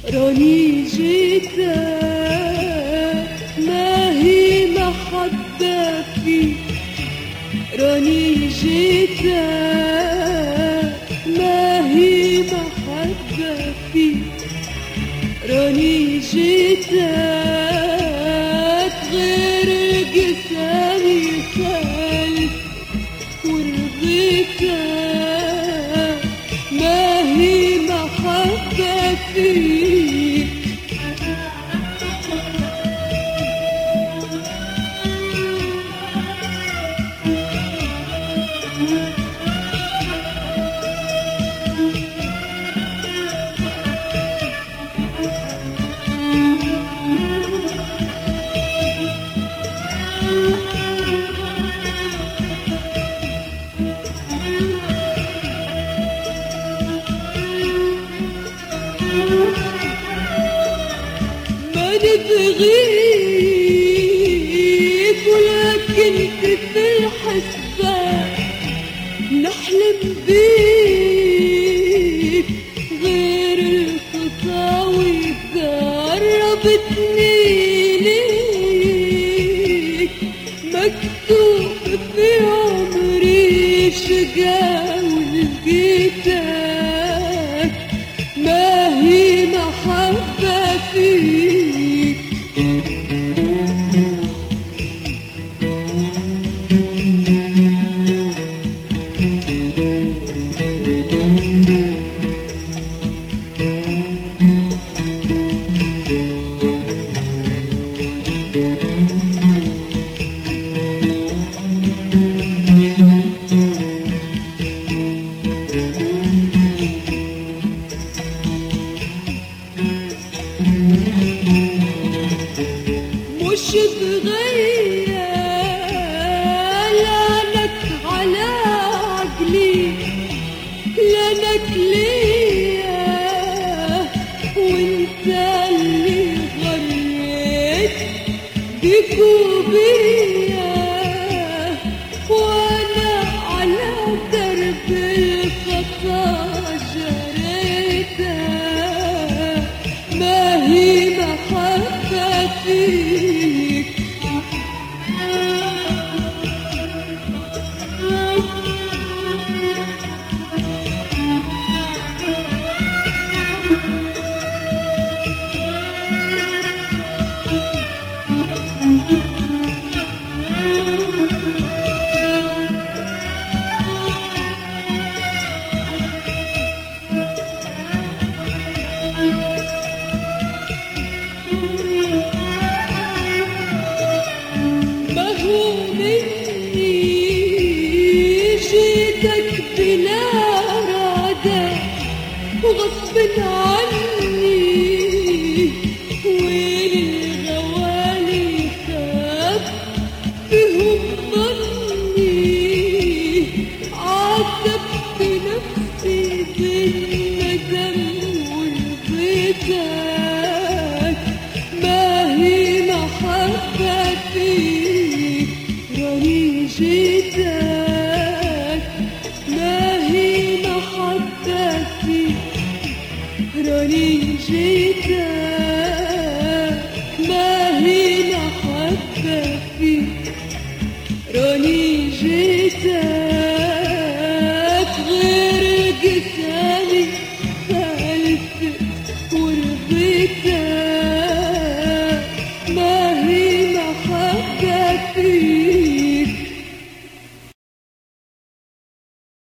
راني جيتك ما هي محبة فيك، راني جيتك ما هي محبة فيك، راني جيتك غير القسامي خالف ورضيتك ما هي محبة فيك. ما نبغيك ولكن في الحسبان نحلم بيك، غير الخطاوي قربتني ليك، مكتوب في عمري شقا ولقيتك ما هي محبة فيك. مش بغير لانك على عقلي، لانك ليا وانت اللي غريت بيك وبيا، وانا على درب الخطا جريتك ما هي محبة فيك. ما هو مني جيتك بلا إرادة وغصب عني، وين الغوالي خاب فيهم ظني، عاتبت نفسي بالندم ورضيتك ما هي محبة فيك. راني جيتك ما هي محبة فيك، راني جيتك ما هي محبة فيك، راني جيتك